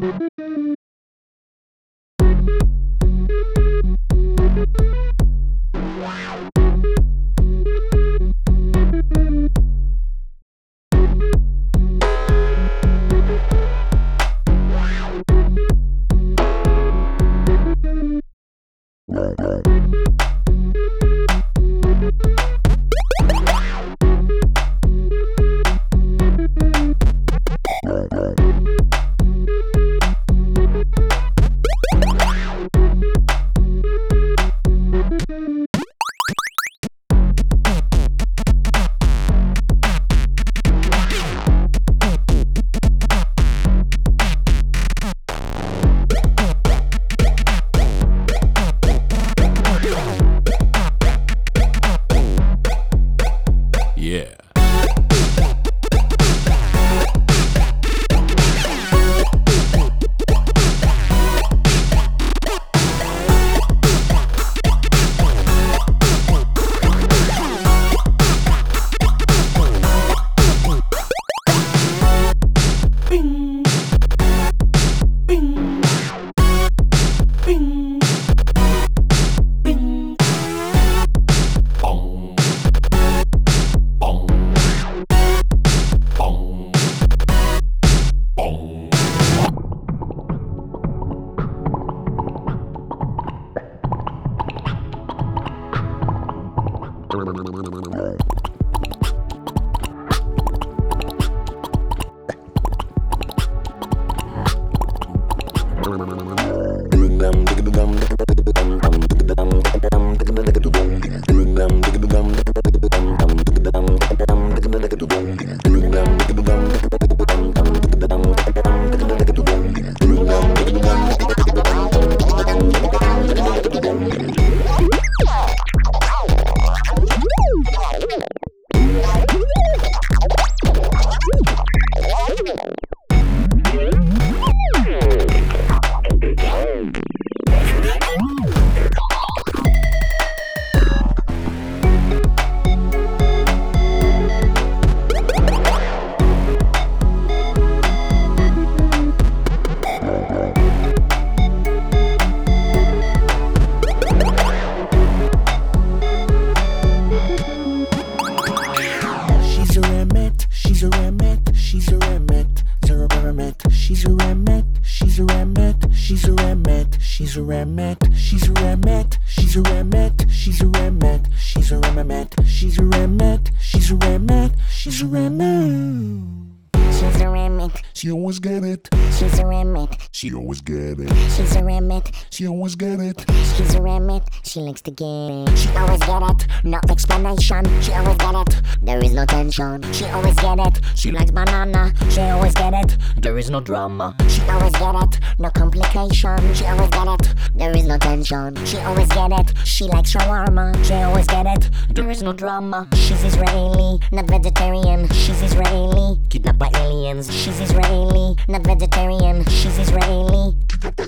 Yeah. She's a remet, she's a remet, she's a remet, she's a remet, she's a remet, she's a remet, she's a remet, she's a remet. She's a remit. She always get it. She's a remit. She always get it. She's a remit. She always get it. She's a remit. She likes to get it. She always get it. No explanation. She always get it. There is no tension. She always get it. She likes banana. She always get it. There is no drama. She always get it. No complication. She always get it. There is no tension. She always get it. She likes shawarma. She always get it. There is no drama. She's Israeli, not vegetarian. She's Israeli, Kidnapped by aliens. she's Israeli, not vegetarian. She's Israeli.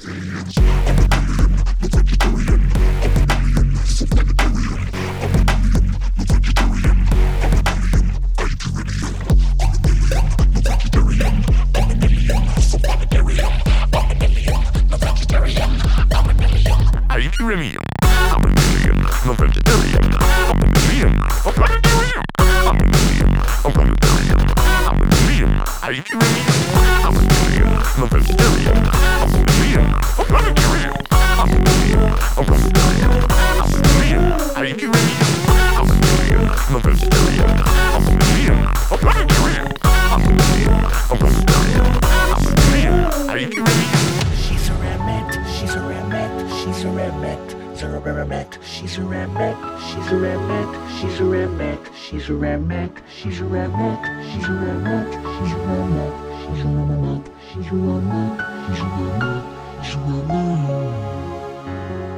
I'm a million, no vegetarian. I'm a million, a planetarian. I'm a million, a planetarian. I'm a million, I'm a million, no vegetarian. I'm a million, a planetarian. I'm a million, a planetarian. I'm a million, I'm a million, no vegetarian. I'm a million, a planetarian. I'm a million, a planetarian. I'm a million, She's a remet, she's a remet, she's a remet, zero remet, she's a remet, she's a remet, she's a remet, she's a remet, she's a remet, she's a remet, she's a remet, she's a remet, she's a remet, she's a remet, she's a remet.